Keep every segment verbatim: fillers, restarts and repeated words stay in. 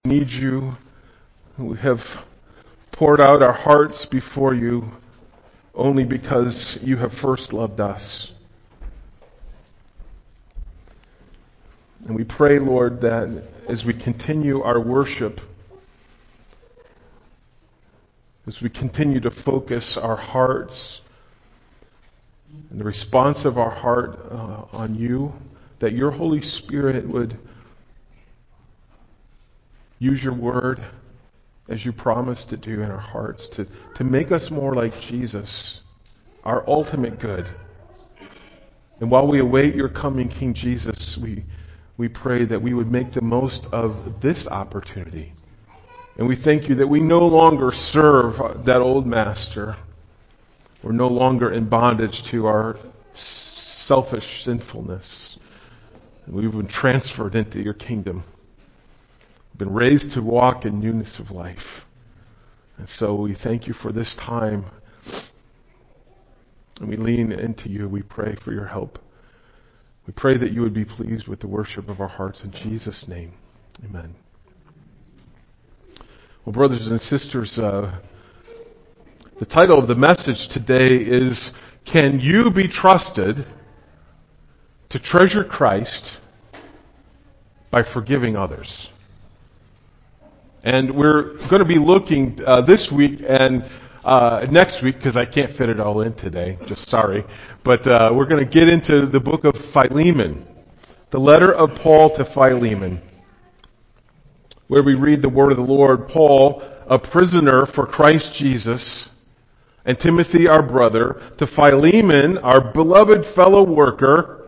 need you. We have poured out our hearts before you only because you have first loved us. And we pray, Lord, that as we continue our worship, as we continue to focus our hearts and the response of our heart uh, on you, that your Holy Spirit would use your word as you promised to do in our hearts to, to make us more like Jesus, our ultimate good. And while we await your coming, King Jesus, we, we pray that we would make the most of this opportunity. And we thank you that we no longer serve that old master. We're no longer in bondage to our selfish sinfulness. We've been transferred into your kingdom. We've been raised to walk in newness of life. And so we thank you for this time. And we lean into you. We pray for your help. We pray that you would be pleased with the worship of our hearts in Jesus' name. Amen. Well, brothers and sisters, uh, the title of the message today is, Can You Be Trusted to Treasure Christ by Forgiving Others? And we're going to be looking uh, this week and uh, next week, because I can't fit it all in today, just sorry, but uh, we're going to get into the book of Philemon, the letter of Paul to Philemon, where we read the word of the Lord. Paul, a prisoner for Christ Jesus, and Timothy, our brother, to Philemon, our beloved fellow worker,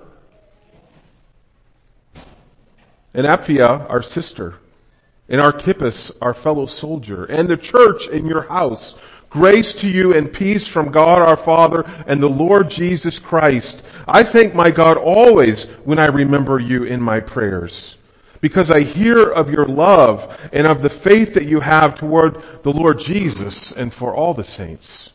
and Apphia, our sister, and Archippus, our fellow soldier, and the church in your house. Grace to you and peace from God our Father and the Lord Jesus Christ. I thank my God always when I remember you in my prayers, because I hear of your love and of the faith that you have toward the Lord Jesus and for all the saints.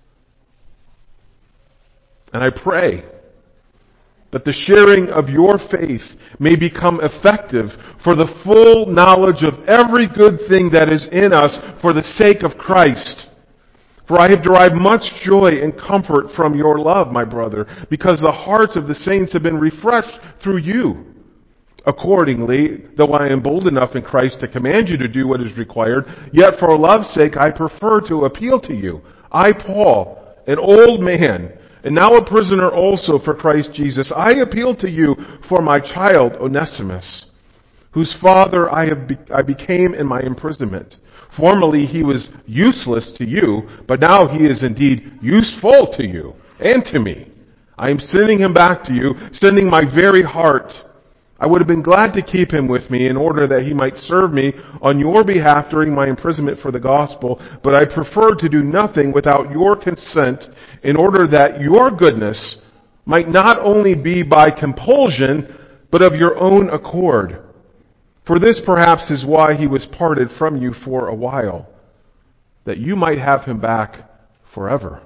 And I pray that the sharing of your faith may become effective for the full knowledge of every good thing that is in us for the sake of Christ. For I have derived much joy and comfort from your love, my brother, because the hearts of the saints have been refreshed through you. Accordingly, though I am bold enough in Christ to command you to do what is required, yet for love's sake I prefer to appeal to you. I, Paul, an old man, and now a prisoner also for Christ Jesus, I appeal to you for my child Onesimus, whose father I have be- I became in my imprisonment. Formerly he was useless to you, but now he is indeed useful to you and to me. I am sending him back to you, sending my very heart. I would have been glad to keep him with me in order that he might serve me on your behalf during my imprisonment for the gospel, but I prefer to do nothing without your consent in order that your goodness might not only be by compulsion, but of your own accord. For this perhaps is why he was parted from you for a while, that you might have him back forever.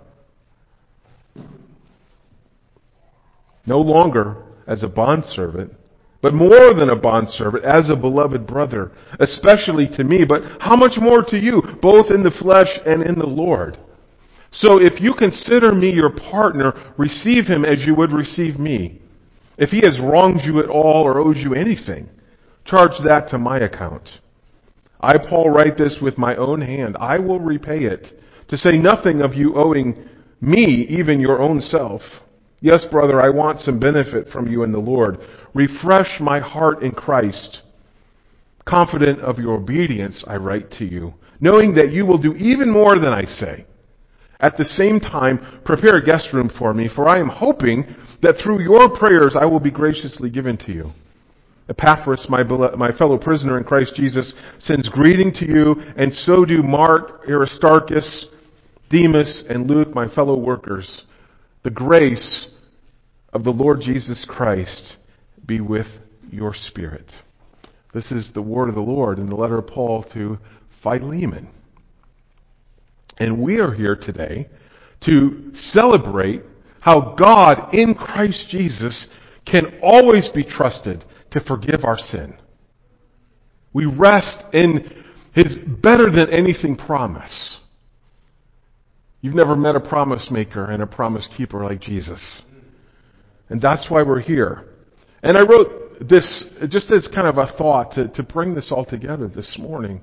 No longer as a bondservant, but more than a bondservant, as a beloved brother, especially to me, but how much more to you, both in the flesh and in the Lord. So if you consider me your partner, receive him as you would receive me. If he has wronged you at all or owes you anything, charge that to my account. I, Paul, write this with my own hand. I will repay it, to say nothing of you owing me even your own self. Yes, brother, I want some benefit from you in the Lord. Refresh my heart in Christ. Confident of your obedience, I write to you, knowing that you will do even more than I say. At the same time, prepare a guest room for me, for I am hoping that through your prayers I will be graciously given to you. Epaphras, my, my fellow prisoner in Christ Jesus, sends greeting to you, and so do Mark, Aristarchus, Demas, and Luke, my fellow workers. The grace of the Lord Jesus Christ be with your spirit. This is the word of the Lord in the letter of Paul to Philemon. And we are here today to celebrate how God in Christ Jesus can always be trusted to forgive our sin. We rest in His better than anything promise. You've never met a promise maker and a promise keeper like Jesus. And that's why we're here. And I wrote this just as kind of a thought to, to bring this all together this morning.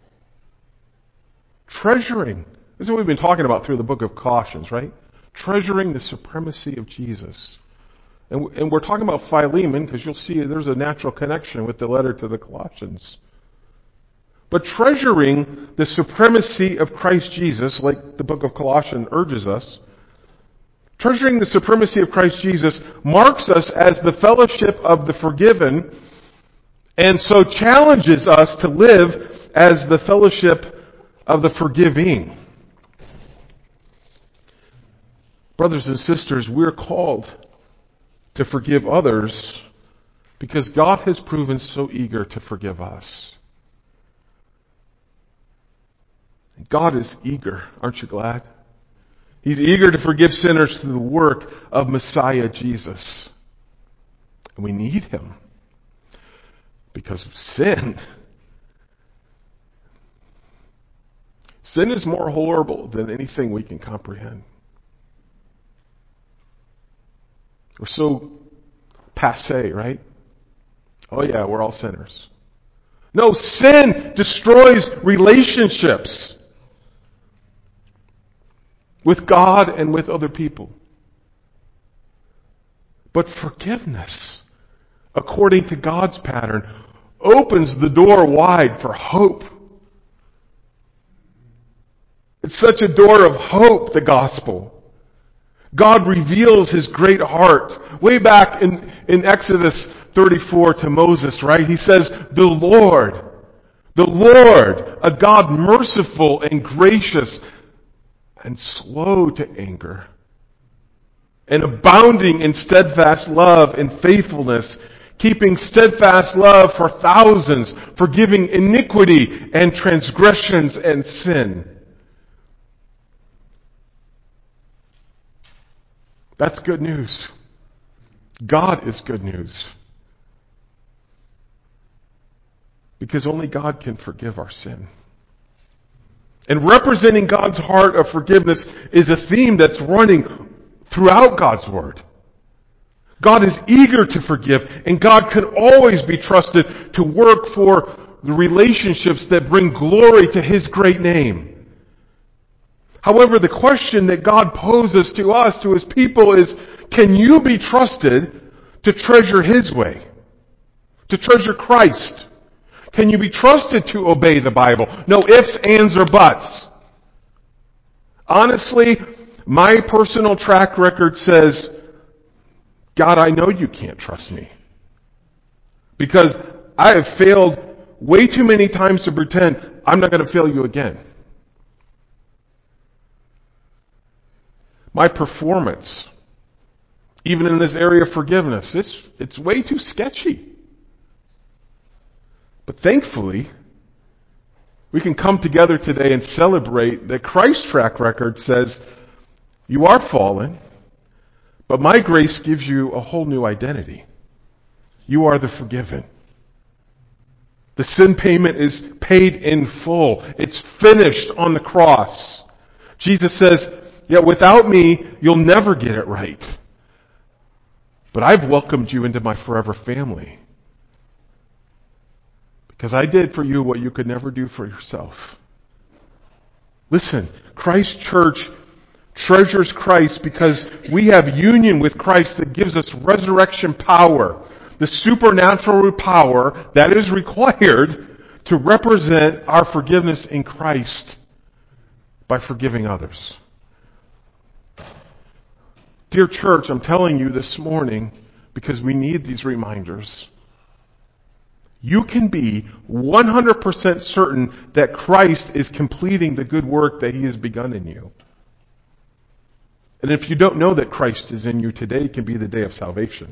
Treasuring. This is what we've been talking about through the book of Colossians, right? Treasuring the supremacy of Jesus. And, and we're talking about Philemon because you'll see there's a natural connection with the letter to the Colossians. But treasuring the supremacy of Christ Jesus, like the book of Colossians urges us, treasuring the supremacy of Christ Jesus marks us as the fellowship of the forgiven, and so challenges us to live as the fellowship of the forgiving. Brothers and sisters, we're called to forgive others because God has proven so eager to forgive us. God is eager, aren't you glad? He's eager to forgive sinners through the work of Messiah Jesus. And we need Him because of sin. Sin is more horrible than anything we can comprehend. We're so passé, right? Oh yeah, we're all sinners. No, sin destroys relationships with God and with other people. But forgiveness, according to God's pattern, opens the door wide for hope. It's such a door of hope, the gospel. God reveals His great heart. Way back in, in Exodus thirty-four to Moses, right? He says, the Lord, the Lord, a God merciful and gracious and slow to anger, and abounding in steadfast love and faithfulness, keeping steadfast love for thousands, forgiving iniquity and transgressions and sin. That's good news. God is good news. Because only God can forgive our sin. And representing God's heart of forgiveness is a theme that's running throughout God's Word. God is eager to forgive, and God can always be trusted to work for the relationships that bring glory to His great name. However, the question that God poses to us, to His people, is, can you be trusted to treasure His way? To treasure Christ? Can you be trusted to obey the Bible? No ifs, ands, or buts. Honestly, my personal track record says, God, I know you can't trust me. Because I have failed way too many times to pretend I'm not going to fail you again. My performance, even in this area of forgiveness, it's, it's way too sketchy. But thankfully, we can come together today and celebrate that Christ's track record says, you are fallen, but my grace gives you a whole new identity. You are the forgiven. The sin payment is paid in full. It's finished on the cross. Jesus says, yeah, without me, you'll never get it right. But I've welcomed you into my forever family. Because I did for you what you could never do for yourself. Listen, Christ Church treasures Christ because we have union with Christ that gives us resurrection power. The supernatural power that is required to represent our forgiveness in Christ by forgiving others. Dear church, I'm telling you this morning because we need these reminders. You can be one hundred percent certain that Christ is completing the good work that He has begun in you. And if you don't know that Christ is in you, today can be the day of salvation.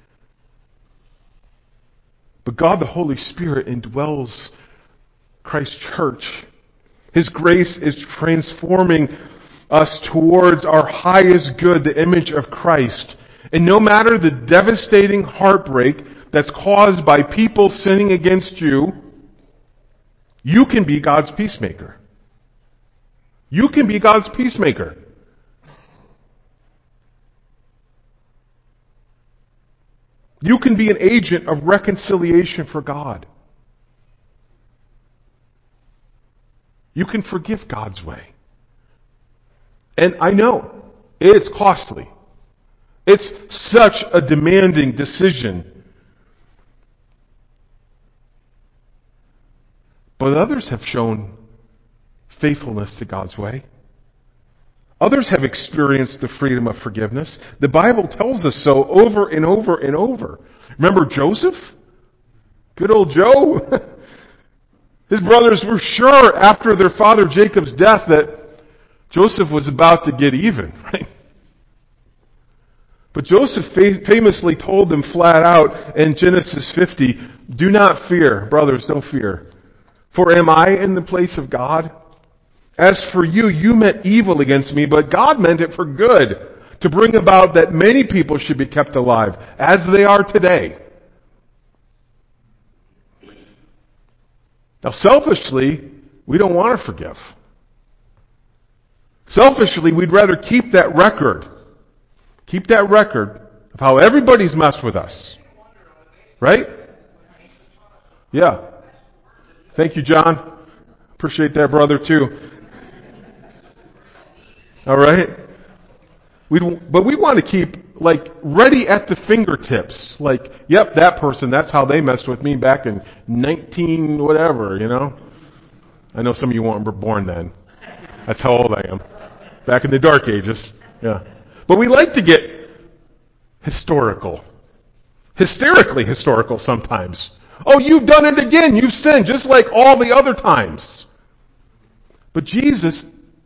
But God the Holy Spirit indwells Christ's church. His grace is transforming us towards our highest good, the image of Christ. And no matter the devastating heartbreak that's caused by people sinning against you, You can be God's peacemaker. You can be God's peacemaker. You can be an agent of reconciliation for God. You can forgive God's way. And I know, it's costly. It's such a demanding decision. But others have shown faithfulness to God's way. Others have experienced the freedom of forgiveness. The Bible tells us so over and over and over. Remember Joseph? Good old Joe. His brothers were sure after their father Jacob's death that Joseph was about to get even, right? But Joseph famously told them flat out in Genesis fifty, "Do not fear, brothers, don't fear. For am I in the place of God? As for you, you meant evil against me, but God meant it for good, to bring about that many people should be kept alive, as they are today." Now, selfishly, we don't want to forgive. Selfishly, we'd rather keep that record. Keep that record of how everybody's messed with us. Right? Yeah. Thank you, John. Appreciate that, brother, too. All right? We, but we want to keep, like, ready at the fingertips. Like, yep, that person, that's how they messed with me back in nineteen whatever, you know? I know some of you weren't born then. That's how old I am. Back in the dark ages. Yeah. But we like to get historical. Hysterically historical sometimes. Oh, you've done it again. You've sinned just like all the other times. But Jesus,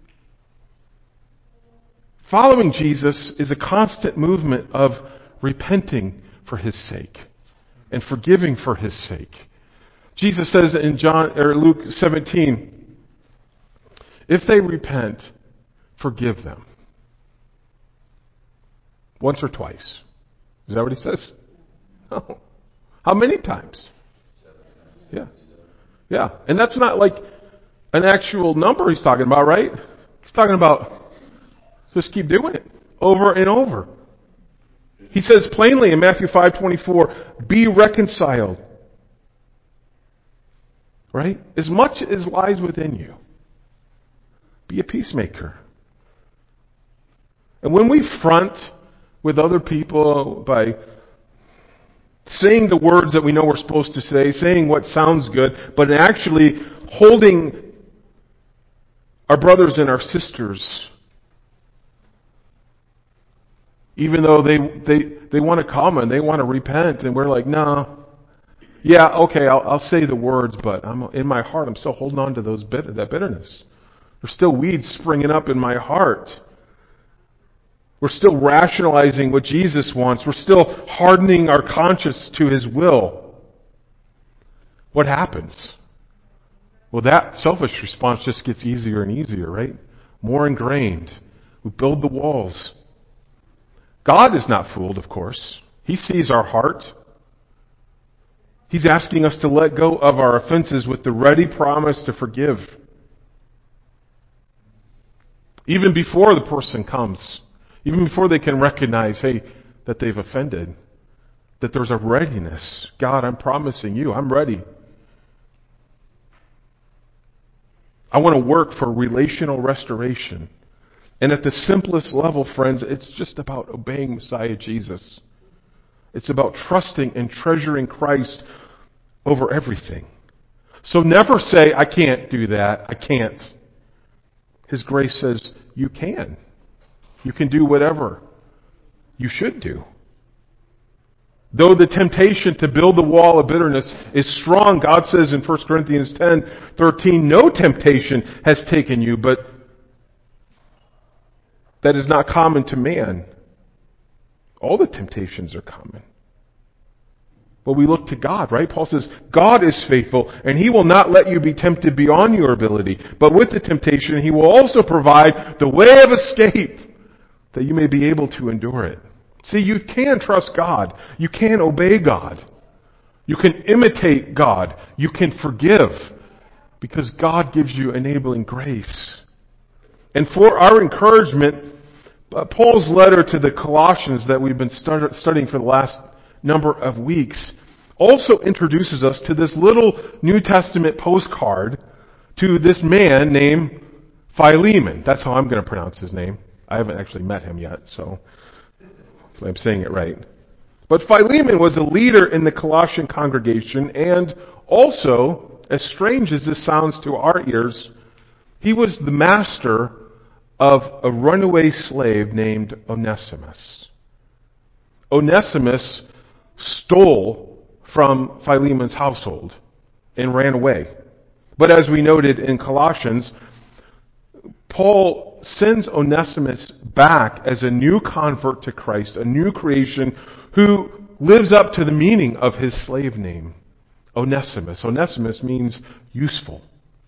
following Jesus is a constant movement of repenting for His sake and forgiving for His sake. Jesus says in John or Luke seventeen, if they repent, forgive them. Once or twice. Is that what He says? No. How many times? Yeah. Yeah. And that's not like an actual number He's talking about, right? He's talking about just keep doing it over and over. He says plainly in Matthew five twenty-four, be reconciled. Right? As much as lies within you, be a peacemaker. And when we front with other people by saying the words that we know we're supposed to say, saying what sounds good, but actually holding our brothers and our sisters, even though they they, they want to come and they want to repent, and we're like, no, yeah, okay, I'll, I'll say the words, but I'm in my heart, I'm still holding on to those bit, that bitterness. There's still weeds springing up in my heart. We're still rationalizing what Jesus wants. We're still hardening our conscience to His will. What happens? Well, that selfish response just gets easier and easier, right? More ingrained. We build the walls. God is not fooled, of course. He sees our heart. He's asking us to let go of our offenses with the ready promise to forgive. Even before the person comes. Even before they can recognize, hey, that they've offended. That there's a readiness. God, I'm promising you, I'm ready. I want to work for relational restoration. And at the simplest level, friends, it's just about obeying Messiah Jesus. It's about trusting and treasuring Christ over everything. So never say, I can't do that. I can't. His grace says, you can. You can do whatever you should do. Though the temptation to build the wall of bitterness is strong, God says in First Corinthians ten thirteen, no temptation has taken you, but that is not common to man. All the temptations are common. But we look to God, right? Paul says, God is faithful, and He will not let you be tempted beyond your ability. But with the temptation, He will also provide the way of escape, that you may be able to endure it. See, you can trust God. You can obey God. You can imitate God. You can forgive. because God gives you enabling grace. And for our encouragement, uh, Paul's letter to the Colossians that we've been start, studying for the last number of weeks also introduces us to this little New Testament postcard to this man named Philemon. That's how I'm going to pronounce his name. I haven't actually met him yet, so hopefully I'm saying it right. But Philemon was a leader in the Colossian congregation, and also, as strange as this sounds to our ears, he was the master of a runaway slave named Onesimus. Onesimus stole from Philemon's household and ran away. But as we noted in Colossians, Paul sends Onesimus back as a new convert to Christ, a new creation who lives up to the meaning of his slave name, Onesimus. Onesimus means useful.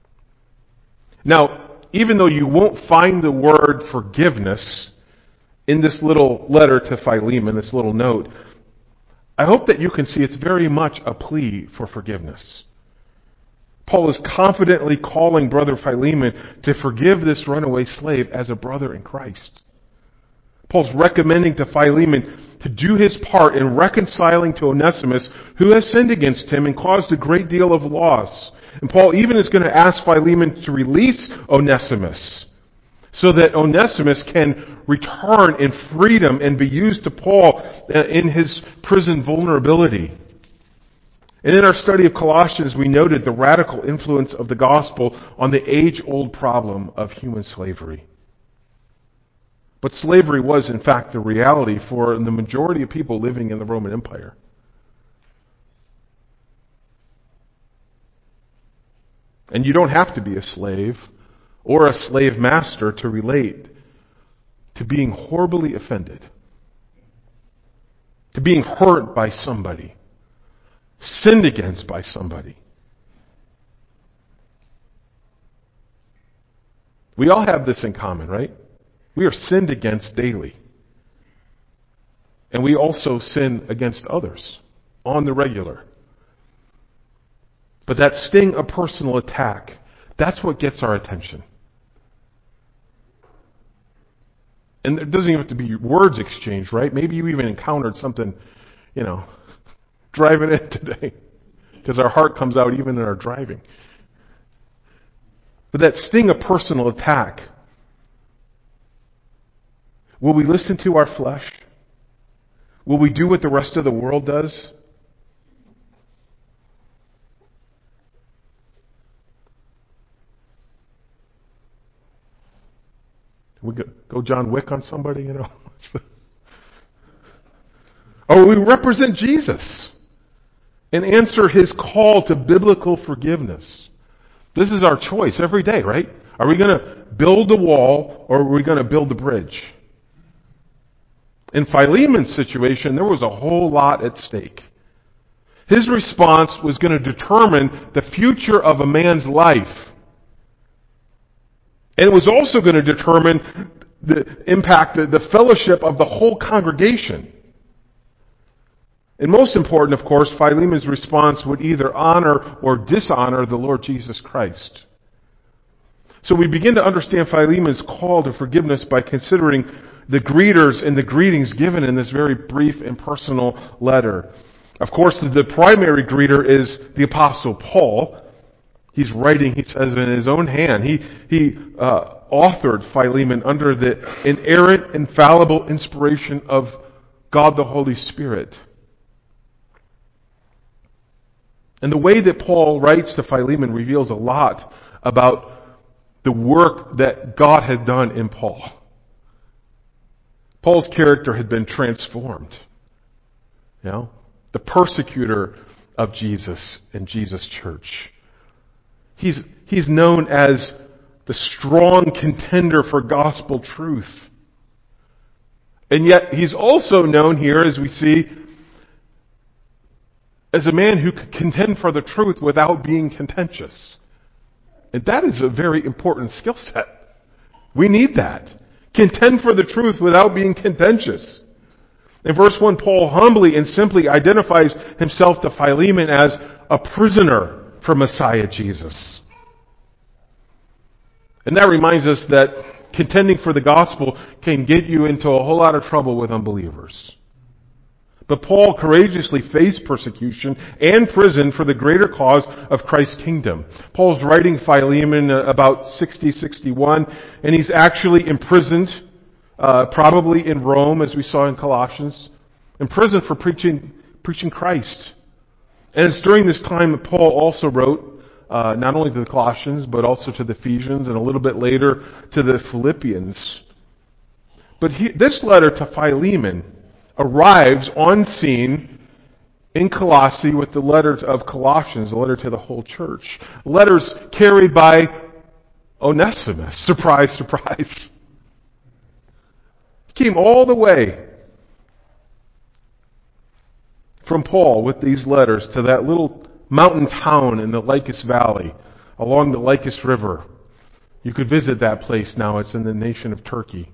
Now, even though you won't find the word forgiveness in this little letter to Philemon, this little note, I hope that you can see it's very much a plea for forgiveness. Paul is confidently calling brother Philemon to forgive this runaway slave as a brother in Christ. Paul's recommending to Philemon to do his part in reconciling to Onesimus, who has sinned against him and caused a great deal of loss. And Paul even is going to ask Philemon to release Onesimus so that Onesimus can return in freedom and be used to Paul in his prison vulnerability. And in our study of Colossians, we noted the radical influence of the gospel on the age-old problem of human slavery. But slavery was, in fact, the reality for the majority of people living in the Roman Empire. And you don't have to be a slave or a slave master to relate to being horribly offended, to being hurt by somebody, sinned against by somebody. We all have this in common, right? We are sinned against daily. And we also sin against others on the regular. But that sting of personal attack, that's what gets our attention. And it doesn't even have to be words exchanged, right? Maybe you even encountered something, you know, driving in today. Because our heart comes out even in our driving. But that sting of personal attack, will we listen to our flesh? Will we do what the rest of the world does? We go, go John Wick on somebody, you know? Or we represent Jesus and answer his call to biblical forgiveness. This is our choice every day, right? Are we going to build the wall or are we going to build the bridge? In Philemon's situation, there was a whole lot at stake. His response was going to determine the future of a man's life. And it was also going to determine the impact, the, the fellowship of the whole congregation. And most important, of course, Philemon's response would either honor or dishonor the Lord Jesus Christ. So we begin to understand Philemon's call to forgiveness by considering the greeters and the greetings given in this very brief and personal letter. Of course, the primary greeter is the Apostle Paul. He's writing, he says, in his own hand. He, he uh, authored Philemon under the inerrant, infallible inspiration of God the Holy Spirit. And the way that Paul writes to Philemon reveals a lot about the work that God had done in Paul. Paul's character had been transformed. You know, the persecutor of Jesus and Jesus' church. He's, he's known as the strong contender for gospel truth. And yet he's also known here, as we see, as a man who could contend for the truth without being contentious. And that is a very important skill set. We need that. Contend for the truth without being contentious. In verse one, Paul humbly and simply identifies himself to Philemon as a prisoner for Messiah Jesus. And that reminds us that contending for the gospel can get you into a whole lot of trouble with unbelievers. But Paul courageously faced persecution and prison for the greater cause of Christ's kingdom. Paul's writing Philemon about sixty, sixty-one, and he's actually imprisoned, uh, probably in Rome, as we saw in Colossians, imprisoned for preaching, preaching Christ. And it's during this time that Paul also wrote, uh, not only to the Colossians, but also to the Ephesians, and a little bit later to the Philippians. But he, this letter to Philemon arrives on scene in Colossae with the letter of Colossians, the letter to the whole church. Letters carried by Onesimus. Surprise, surprise. He came all the way from Paul with these letters to that little mountain town in the Lycus Valley along the Lycus River. You could visit that place now. It's in the nation of Turkey.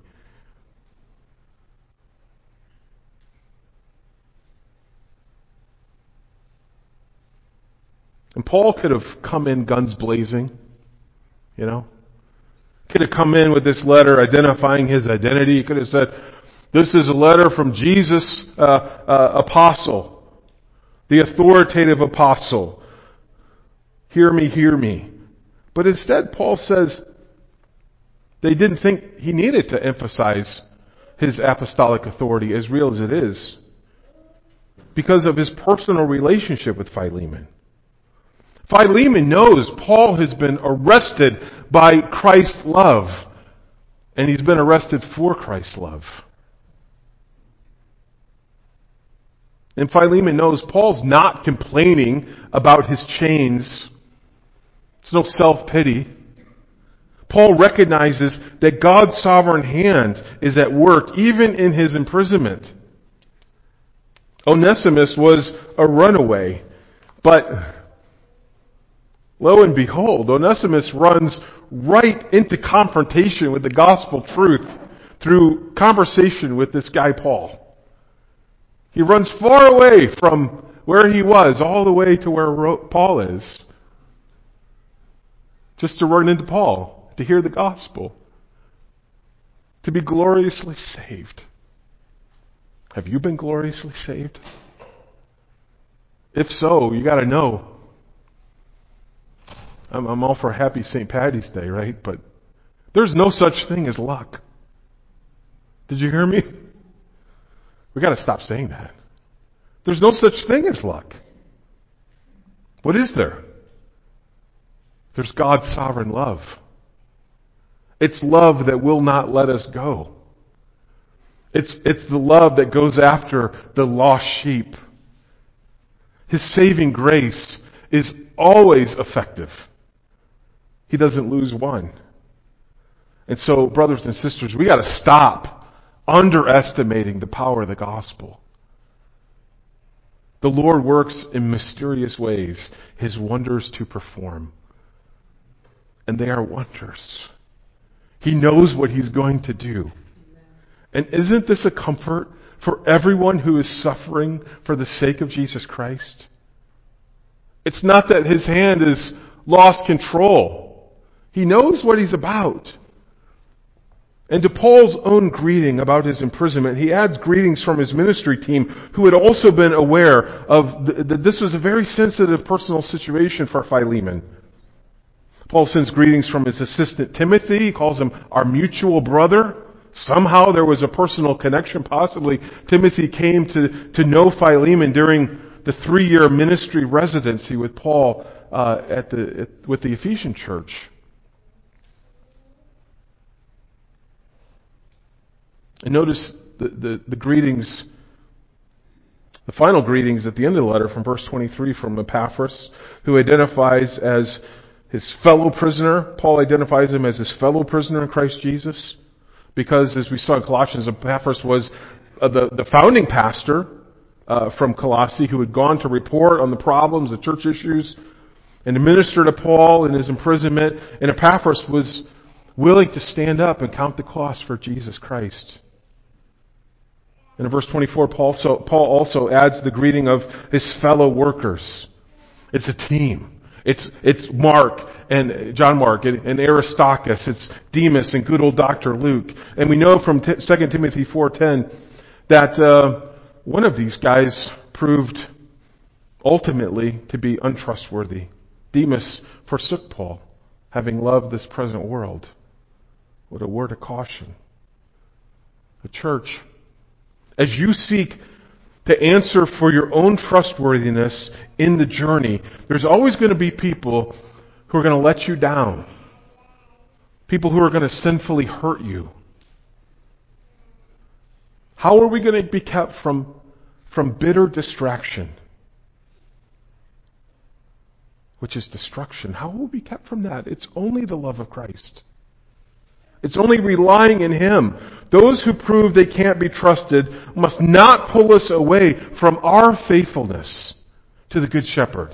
And Paul could have come in guns blazing, you know. Could have come in with this letter identifying his identity. He could have said, this is a letter from Jesus, uh, uh, apostle, the authoritative apostle. Hear me, hear me. But instead, Paul says they didn't think he needed to emphasize his apostolic authority, as real as it is, because of his personal relationship with Philemon. Philemon knows Paul has been arrested by Christ's love, and he's been arrested for Christ's love. And Philemon knows Paul's not complaining about his chains. It's no self-pity. Paul recognizes that God's sovereign hand is at work even in his imprisonment. Onesimus was a runaway, but lo and behold, Onesimus runs right into confrontation with the gospel truth through conversation with this guy Paul. He runs far away from where he was, all the way to where Paul is, just to run into Paul, to hear the gospel, to be gloriously saved. Have you been gloriously saved? If so, you got to know. I'm, I'm all for happy Saint Patty's Day, right? But there's no such thing as luck. Did you hear me? We got to stop saying that. There's no such thing as luck. What is there? There's God's sovereign love. It's love that will not let us go. It's, it's the love that goes after the lost sheep. His saving grace is always effective. He doesn't lose one. And so, brothers and sisters, we got to stop underestimating the power of the gospel. The Lord works in mysterious ways, His wonders to perform. And they are wonders. He knows what He's going to do. And isn't this a comfort for everyone who is suffering for the sake of Jesus Christ? It's not that His hand has lost control. He knows what He's about. And to Paul's own greeting about his imprisonment, he adds greetings from his ministry team who had also been aware of th- that this was a very sensitive personal situation for Philemon. Paul sends greetings from his assistant Timothy. He calls him our mutual brother. Somehow there was a personal connection. Possibly Timothy came to, to know Philemon during the three-year ministry residency with Paul uh, at the at, with the Ephesian church. And notice the, the, the greetings, the final greetings at the end of the letter from verse twenty-three from Epaphras, who identifies as his fellow prisoner. Paul identifies him as his fellow prisoner in Christ Jesus, because as we saw in Colossians, Epaphras was uh, the, the founding pastor uh, from Colossae who had gone to report on the problems, the church issues, and to minister to Paul in his imprisonment. And Epaphras was willing to stand up and count the cost for Jesus Christ. And in verse twenty-four, Paul also, Paul also adds the greeting of his fellow workers. It's a team. It's, it's Mark and John Mark and, and Aristarchus. It's Demas and good old Doctor Luke. And we know from t- Second Timothy four ten that uh, one of these guys proved ultimately to be untrustworthy. Demas forsook Paul, having loved this present world. What a word of caution. The church, as you seek to answer for your own trustworthiness in the journey, there's always going to be people who are going to let you down. People who are going to sinfully hurt you. How are we going to be kept from, from bitter distraction? Which is destruction. How will we be kept from that? It's only the love of Christ. It's only relying in Him. Those who prove they can't be trusted must not pull us away from our faithfulness to the Good Shepherd.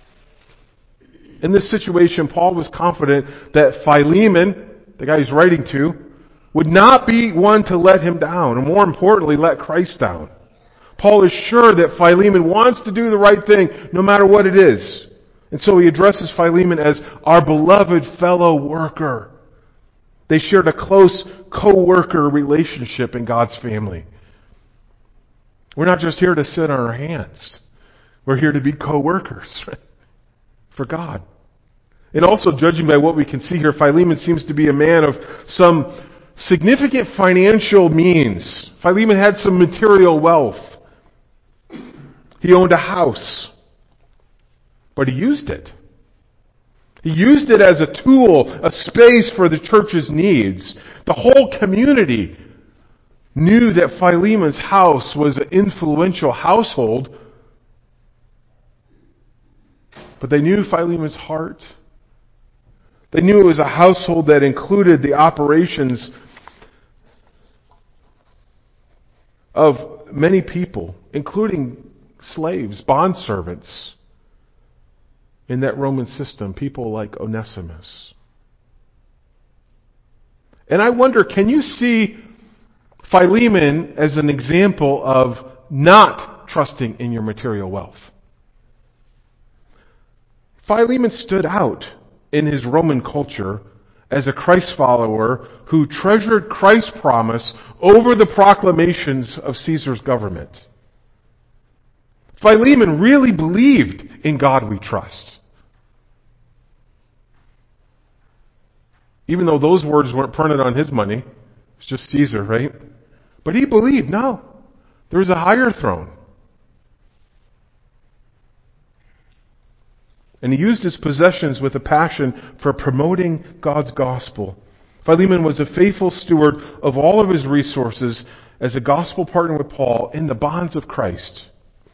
In this situation, Paul was confident that Philemon, the guy he's writing to, would not be one to let him down, and more importantly, let Christ down. Paul is sure that Philemon wants to do the right thing no matter what it is. And so he addresses Philemon as our beloved fellow worker. They shared a close co-worker relationship in God's family. We're not just here to sit on our hands. We're here to be co-workers for God. And also, judging by what we can see here, Philemon seems to be a man of some significant financial means. Philemon had some material wealth. He owned a house. But he used it. He used it as a tool, a space for the church's needs. The whole community knew that Philemon's house was an influential household, but they knew Philemon's heart. They knew it was a household that included the operations of many people, including slaves, bondservants, in that Roman system, people like Onesimus. And I wonder, can you see Philemon as an example of not trusting in your material wealth? Philemon stood out in his Roman culture as a Christ follower who treasured Christ's promise over the proclamations of Caesar's government. Philemon really believed in God we trust. Even though those words weren't printed on his money. It's just Caesar, right? But he believed, no, there's a higher throne. And he used his possessions with a passion for promoting God's gospel. Philemon was a faithful steward of all of his resources as a gospel partner with Paul in the bonds of Christ.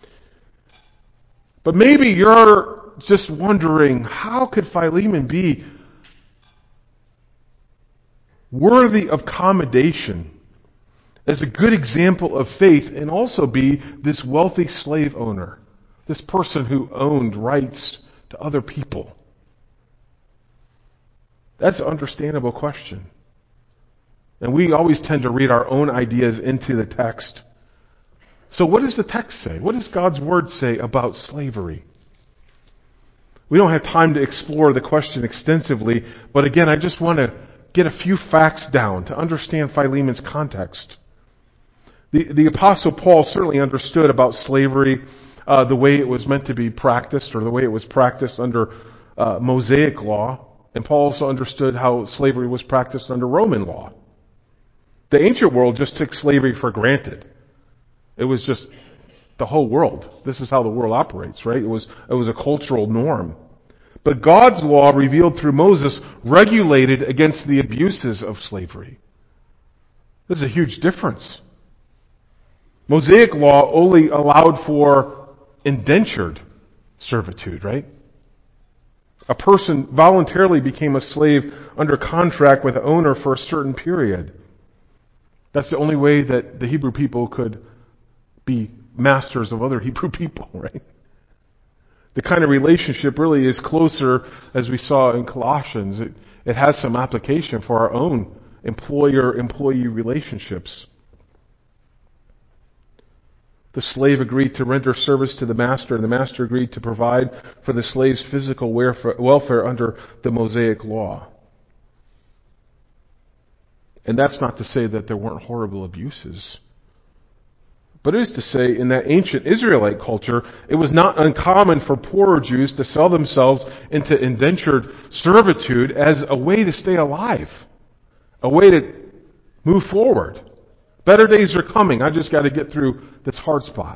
But maybe you're just wondering, how could Philemon be worthy of commendation as a good example of faith and also be this wealthy slave owner, this person who owned rights to other people? That's an understandable question. And we always tend to read our own ideas into the text. So what does the text say? What does God's Word say about slavery? We don't have time to explore the question extensively, but again, I just want to get a few facts down to understand Philemon's context. The, the Apostle Paul certainly understood about slavery uh, the way it was meant to be practiced, or the way it was practiced under uh, Mosaic law. And Paul also understood how slavery was practiced under Roman law. The ancient world just took slavery for granted. It was just the whole world. This is how the world operates, right? It was, it was a cultural norm. But God's law, revealed through Moses, regulated against the abuses of slavery. This is a huge difference. Mosaic law only allowed for indentured servitude, right? A person voluntarily became a slave under contract with the owner for a certain period. That's the only way that the Hebrew people could be masters of other Hebrew people, right? The kind of relationship really is closer, as we saw in Colossians. It, it has some application for our own employer-employee relationships. The slave agreed to render service to the master, and the master agreed to provide for the slave's physical welfare under the Mosaic law. And that's not to say that there weren't horrible abuses. But it is to say, in that ancient Israelite culture, it was not uncommon for poorer Jews to sell themselves into indentured servitude as a way to stay alive, a way to move forward. Better days are coming. I just got to get through this hard spot.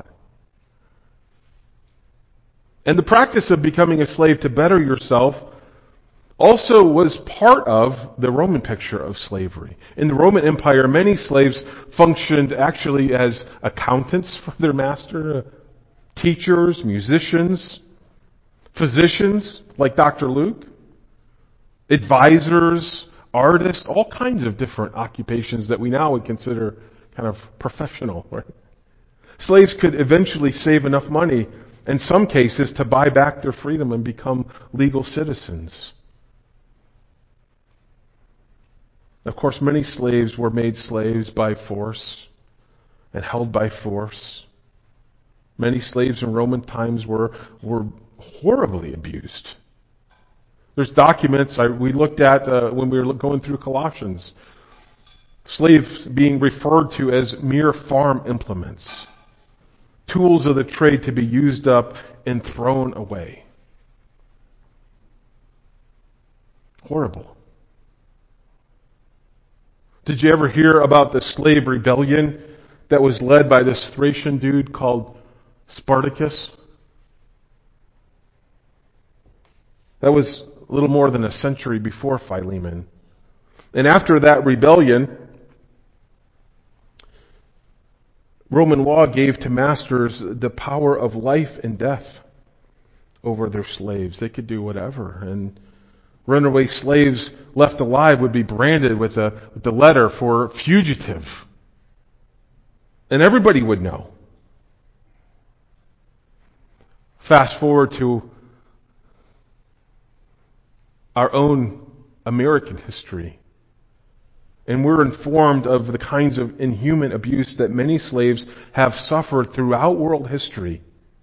And the practice of becoming a slave to better yourself also was part of the Roman picture of slavery. In the Roman Empire, many slaves functioned actually as accountants for their master, teachers, musicians, physicians like Doctor Luke, advisors, artists, all kinds of different occupations that we now would consider kind of professional. Right? Slaves could eventually save enough money, in some cases, to buy back their freedom and become legal citizens. Of course, many slaves were made slaves by force and held by force. Many slaves in Roman times were, were horribly abused. There's documents I, we looked at uh, when we were going through Colossians. Slaves being referred to as mere farm implements. Tools of the trade to be used up and thrown away. Horrible. Did you ever hear about the slave rebellion that was led by this Thracian dude called Spartacus? That was a little more than a century before Philemon. And after that rebellion, Roman law gave to masters the power of life and death over their slaves. They could do whatever. And runaway slaves left alive would be branded with, a, with the letter for fugitive. And everybody would know. Fast forward to our own American history. And we're informed of the kinds of inhuman abuse that many slaves have suffered throughout world history.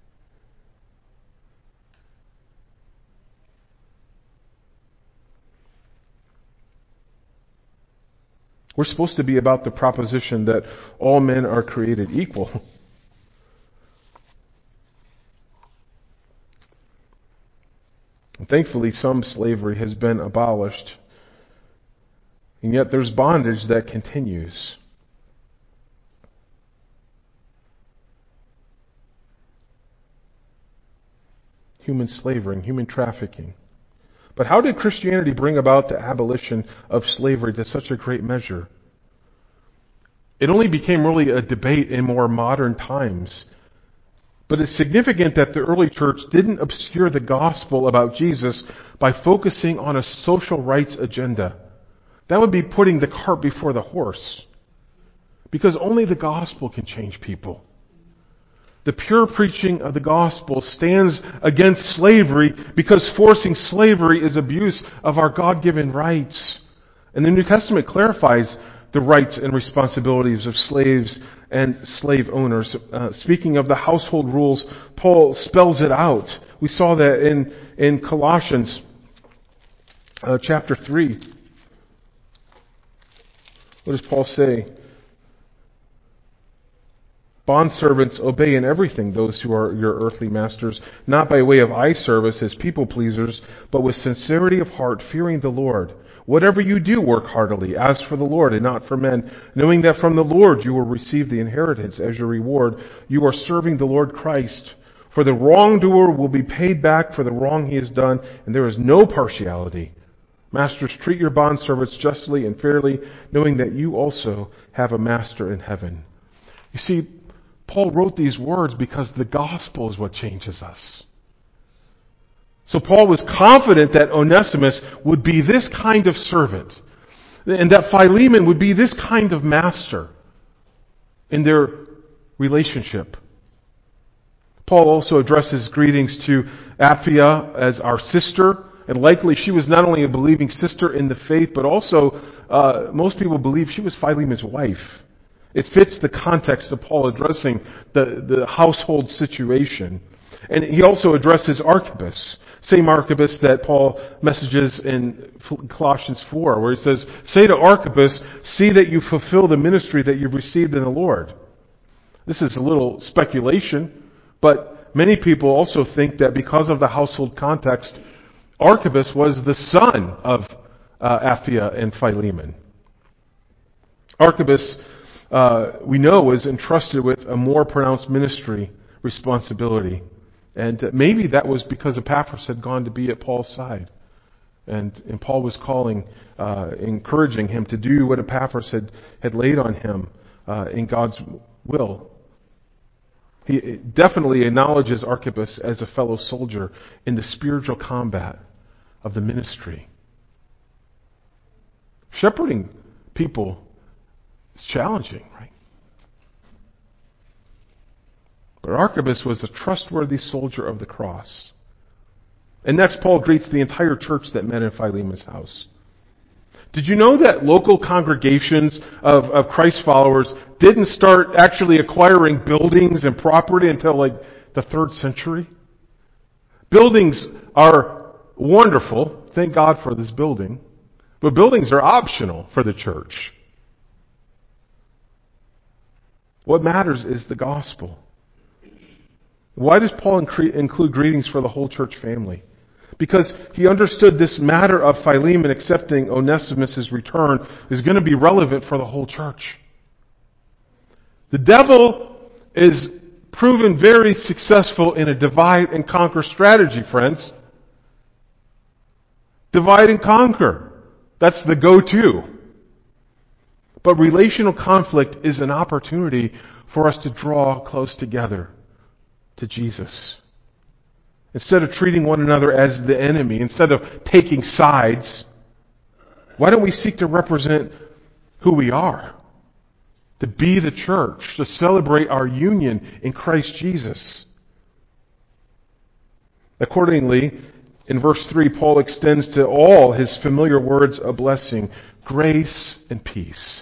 We're supposed to be about the proposition that all men are created equal. And thankfully, some slavery has been abolished. And yet there's bondage that continues. Human slavery and human trafficking. But how did Christianity bring about the abolition of slavery to such a great measure? It only became really a debate in more modern times. But it's significant that the early church didn't obscure the gospel about Jesus by focusing on a social rights agenda. That would be putting the cart before the horse. Because only the gospel can change people. The pure preaching of the gospel stands against slavery because forcing slavery is abuse of our God-given rights. And the New Testament clarifies the rights and responsibilities of slaves and slave owners. Uh, speaking of the household rules, Paul spells it out. We saw that in, in Colossians uh, chapter three. What does Paul say? Bondservants, obey in everything those who are your earthly masters, not by way of eye service as people pleasers, but with sincerity of heart, fearing the Lord. Whatever you do, work heartily, as for the Lord and not for men, knowing that from the Lord you will receive the inheritance as your reward. You are serving the Lord Christ. For the wrongdoer will be paid back for the wrong he has done, and there is no partiality. Masters, treat your bondservants justly and fairly, knowing that you also have a master in heaven. You see, Paul wrote these words because the gospel is what changes us. So Paul was confident that Onesimus would be this kind of servant, and that Philemon would be this kind of master in their relationship. Paul also addresses greetings to Apphia as our sister, and likely she was not only a believing sister in the faith, but also uh, most people believe she was Philemon's wife. It fits the context of Paul addressing the, the household situation. And he also addresses Archippus, same Archippus that Paul messages in Colossians four, where he says, "Say to Archippus, see that you fulfill the ministry that you've received in the Lord." This is a little speculation, but many people also think that because of the household context, Archippus was the son of uh, Apphia and Philemon. Archippus, uh, we know, was entrusted with a more pronounced ministry responsibility. And maybe that was because Epaphras had gone to be at Paul's side. And, and Paul was calling, uh, encouraging him to do what Epaphras had, had laid on him uh, in God's will. He definitely acknowledges Archippus as a fellow soldier in the spiritual combat of the ministry. Shepherding people is challenging, right? But Archippus was a trustworthy soldier of the cross. And next, Paul greets the entire church that met in Philemon's house. Did you know that local congregations of, of Christ followers didn't start actually acquiring buildings and property until like the third century? Buildings are wonderful. Thank God for this building. But buildings are optional for the church. What matters is the gospel. Why does Paul include greetings for the whole church family? Because he understood this matter of Philemon accepting Onesimus' return is going to be relevant for the whole church. The devil is proven very successful in a divide and conquer strategy, friends. Divide and conquer. That's the go-to. But relational conflict is an opportunity for us to draw close together to Jesus. Instead of treating one another as the enemy, instead of taking sides, why don't we seek to represent who we are? To be the church, to celebrate our union in Christ Jesus. Accordingly, in verse three, Paul extends to all his familiar words of blessing, grace and peace.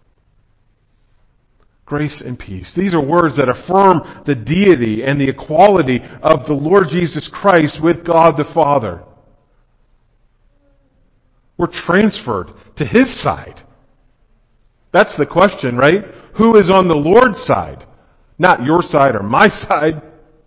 Grace and peace. These are words that affirm the deity and the equality of the Lord Jesus Christ with God the Father. We're transferred to His side. That's the question, right? Who is on the Lord's side? Not your side or my side.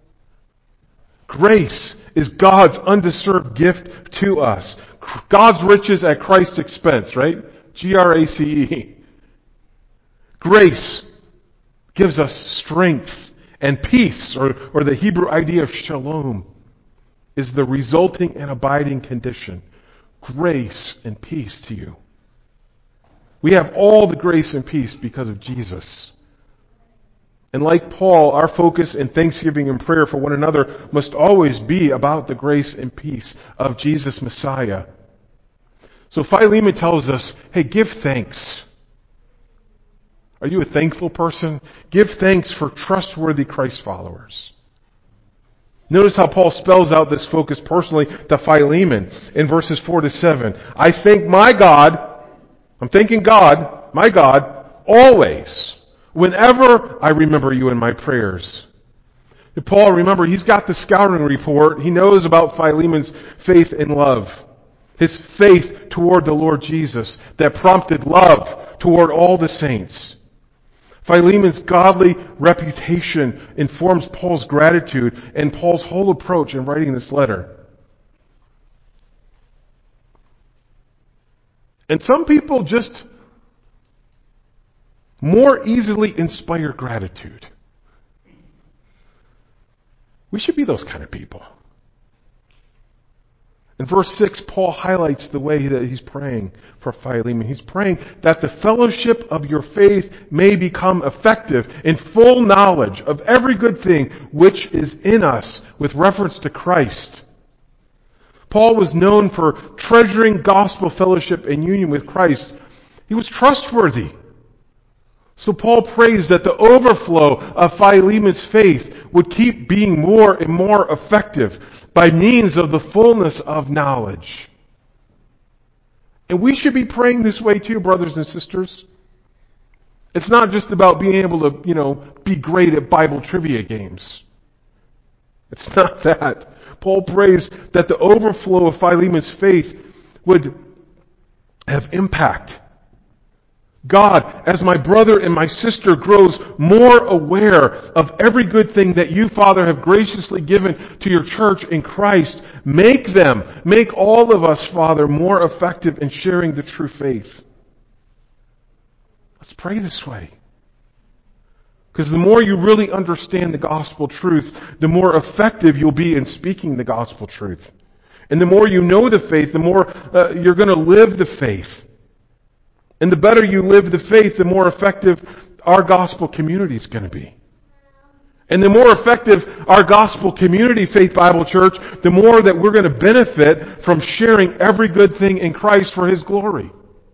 Grace is God's undeserved gift to us. God's riches at Christ's expense, right? G R A C E. Grace gives us strength and peace, or, or the Hebrew idea of shalom, is the resulting and abiding condition. Grace and peace to you. We have all the grace and peace because of Jesus. And like Paul, our focus in thanksgiving and prayer for one another must always be about the grace and peace of Jesus Messiah. So Philemon tells us, hey, give thanks. Are you a thankful person? Give thanks for trustworthy Christ followers. Notice how Paul spells out this focus personally to Philemon in verses four to seven. I thank my God, I'm thanking God, my God, always, whenever I remember you in my prayers. And Paul, remember, he's got the scouting report. He knows about Philemon's faith and love. His faith toward the Lord Jesus that prompted love toward all the saints. Philemon's godly reputation informs Paul's gratitude and Paul's whole approach in writing this letter. And some people just more easily inspire gratitude. We should be those kind of people. In verse six, Paul highlights the way that he's praying for Philemon. He's praying that the fellowship of your faith may become effective in full knowledge of every good thing which is in us with reference to Christ. Paul was known for treasuring gospel fellowship and union with Christ. He was trustworthy. So Paul prays that the overflow of Philemon's faith would keep being more and more effective by means of the fullness of knowledge. And we should be praying this way too, brothers and sisters. It's not just about being able to, you know, be great at Bible trivia games. It's not that. Paul prays that the overflow of Philemon's faith would have impact. God, as my brother and my sister grows more aware of every good thing that you, Father, have graciously given to your church in Christ, make them, make all of us, Father, more effective in sharing the true faith. Let's pray this way. Because the more you really understand the gospel truth, the more effective you'll be in speaking the gospel truth. And the more you know the faith, the more uh, you're going to live the faith. And the better you live the faith, the more effective our gospel community is going to be. And the more effective our gospel community, Faith Bible Church, the more that we're going to benefit from sharing every good thing in Christ for His glory.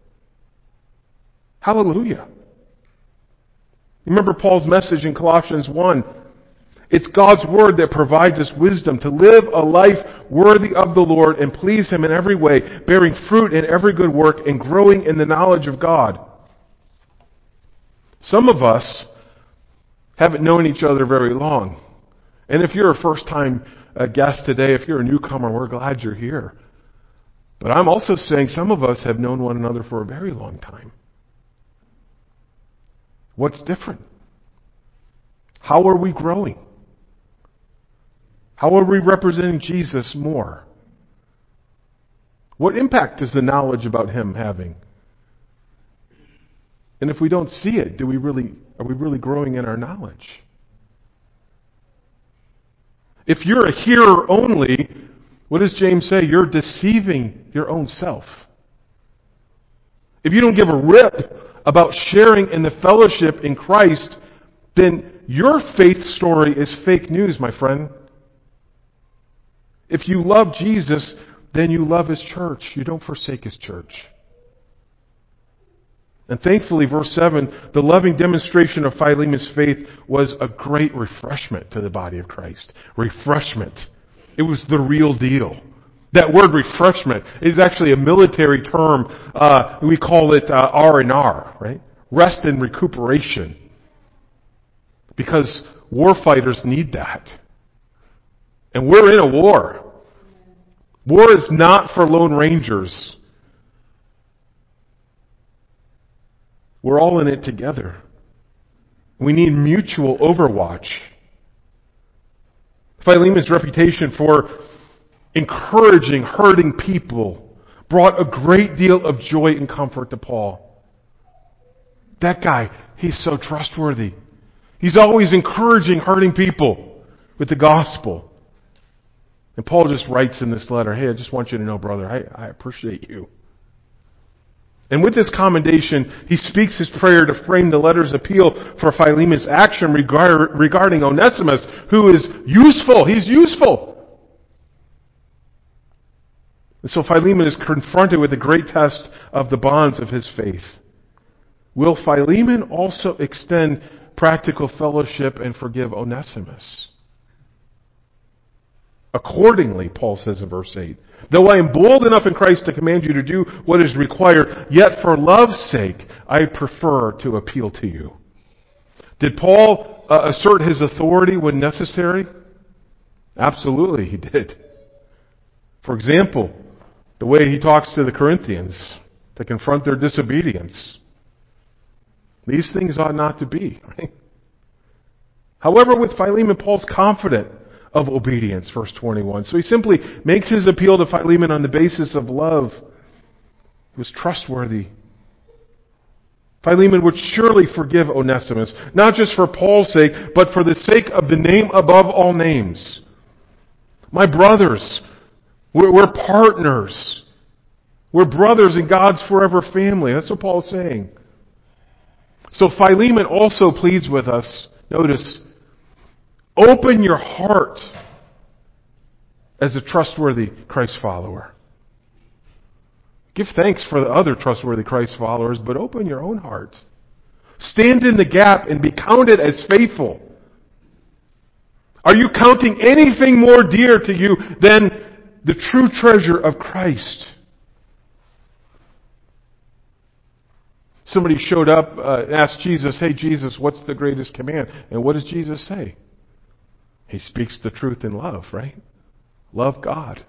Hallelujah. Remember Paul's message in Colossians one. It's God's Word that provides us wisdom to live a life worthy of the Lord and please Him in every way, bearing fruit in every good work and growing in the knowledge of God. Some of us haven't known each other very long. And if you're a first-time uh, guest today, if you're a newcomer, we're glad you're here. But I'm also saying some of us have known one another for a very long time. What's different? How are we growing? How are we representing Jesus more? What impact is the knowledge about Him having? And if we don't see it, do we really are we really growing in our knowledge? If you're a hearer only, what does James say? You're deceiving your own self. If you don't give a rip about sharing in the fellowship in Christ, then your faith story is fake news, my friend. If you love Jesus, then you love His church. You don't forsake His church. And thankfully, verse seven, the loving demonstration of Philemon's faith was a great refreshment to the body of Christ. Refreshment. It was the real deal. That word refreshment is actually a military term. Uh, we call it uh, R and R, right? Rest and recuperation. Because war fighters need that. And we're in a war. War is not for lone rangers. We're all in it together. We need mutual overwatch. Philemon's reputation for encouraging hurting people brought a great deal of joy and comfort to Paul. That guy, he's so trustworthy. He's always encouraging hurting people with the gospel. And Paul just writes in this letter, hey, I just want you to know, brother, I, I appreciate you. And with this commendation, he speaks his prayer to frame the letter's appeal for Philemon's action regard, regarding Onesimus, who is useful. He's useful. And so Philemon is confronted with the great test of the bonds of his faith. Will Philemon also extend practical fellowship and forgive Onesimus? Accordingly, Paul says in verse eight, though I am bold enough in Christ to command you to do what is required, yet for love's sake I prefer to appeal to you. Did Paul uh, assert his authority when necessary? Absolutely, he did. For example, the way he talks to the Corinthians to confront their disobedience. These things ought not to be, right? However, with Philemon, Paul's confident of obedience, verse twenty-one. So he simply makes his appeal to Philemon on the basis of love. He was trustworthy. Philemon would surely forgive Onesimus, not just for Paul's sake, but for the sake of the name above all names. My brothers, we're, we're partners. We're brothers in God's forever family. That's what Paul's saying. So Philemon also pleads with us, notice, open your heart as a trustworthy Christ follower. Give thanks for the other trustworthy Christ followers, but open your own heart. Stand in the gap and be counted as faithful. Are you counting anything more dear to you than the true treasure of Christ? Somebody showed up, uh, asked Jesus, "Hey Jesus, what's the greatest command?" And what does Jesus say? He speaks the truth in love, right? Love God.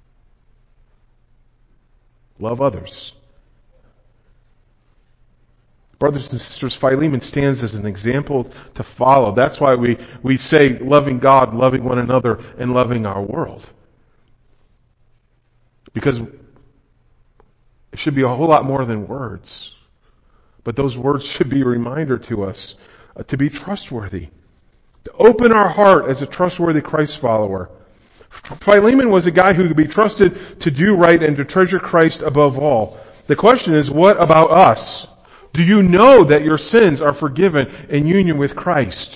Love others. Brothers and sisters, Philemon stands as an example to follow. That's why we, we say loving God, loving one another, and loving our world. Because it should be a whole lot more than words. But those words should be a reminder to us uh, to be trustworthy. To open our heart as a trustworthy Christ follower. Philemon was a guy who could be trusted to do right and to treasure Christ above all. The question is, what about us? Do you know that your sins are forgiven in union with Christ?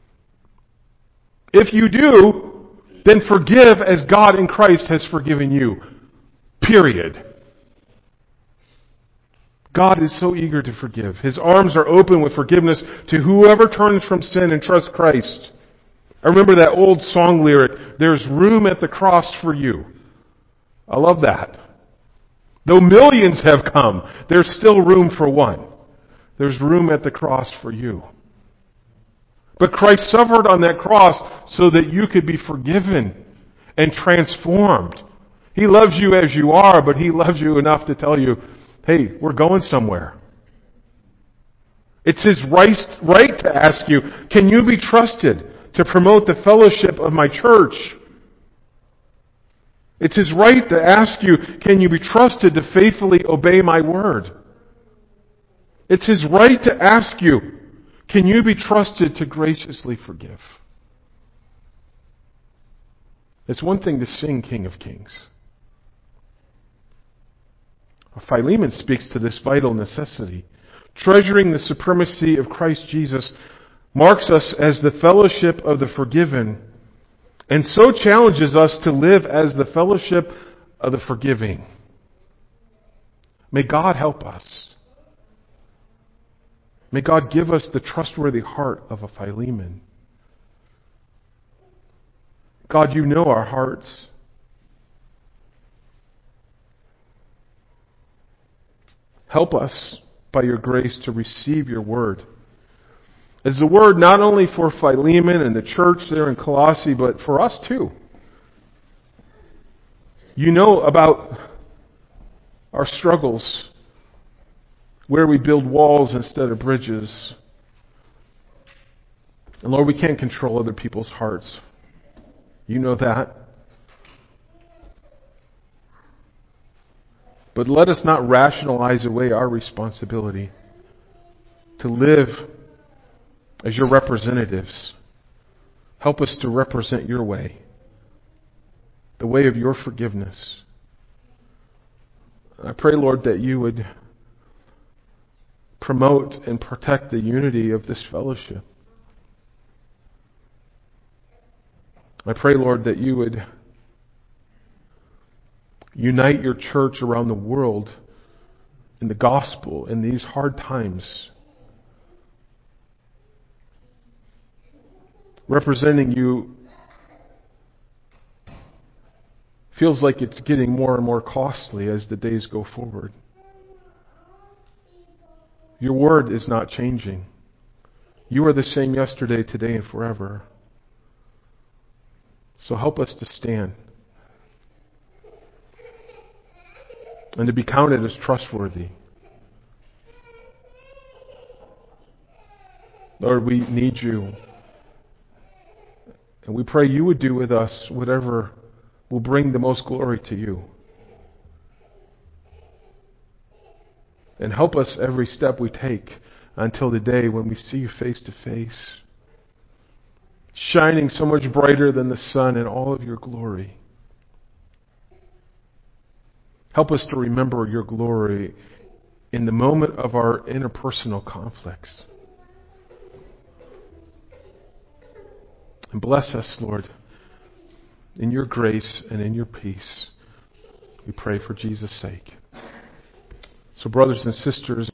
If you do, then forgive as God in Christ has forgiven you. Period. God is so eager to forgive. His arms are open with forgiveness to whoever turns from sin and trusts Christ. I remember that old song lyric, "There's room at the cross for you." I love that. Though millions have come, there's still room for one. There's room at the cross for you. But Christ suffered on that cross so that you could be forgiven and transformed. He loves you as you are, but He loves you enough to tell you, hey, we're going somewhere. It's His right, right to ask you, can you be trusted to promote the fellowship of my church? It's His right to ask you, can you be trusted to faithfully obey my word? It's His right to ask you, can you be trusted to graciously forgive? It's one thing to sing King of Kings. Philemon speaks to this vital necessity. Treasuring the supremacy of Christ Jesus marks us as the fellowship of the forgiven, and so challenges us to live as the fellowship of the forgiving. May God help us. May God give us the trustworthy heart of a Philemon. God, you know our hearts. Help us by your grace to receive your word. As the word not only for Philemon and the church there in Colossae, but for us too. You know about our struggles, where we build walls instead of bridges. And Lord, we can't control other people's hearts. You know that. But let us not rationalize away our responsibility to live as your representatives. Help us to represent your way, the way of your forgiveness. I pray, Lord, that you would promote and protect the unity of this fellowship. I pray, Lord, that you would unite your church around the world in the gospel in these hard times. Representing you feels like it's getting more and more costly as the days go forward. Your word is not changing. You are the same yesterday, today, and forever. So help us to stand and to be counted as trustworthy. Lord, we need you. And we pray you would do with us whatever will bring the most glory to you. And help us every step we take until the day when we see you face to face, shining so much brighter than the sun in all of your glory. Help us to remember your glory in the moment of our interpersonal conflicts. And bless us, Lord, in your grace and in your peace. We pray for Jesus' sake. So, brothers and sisters,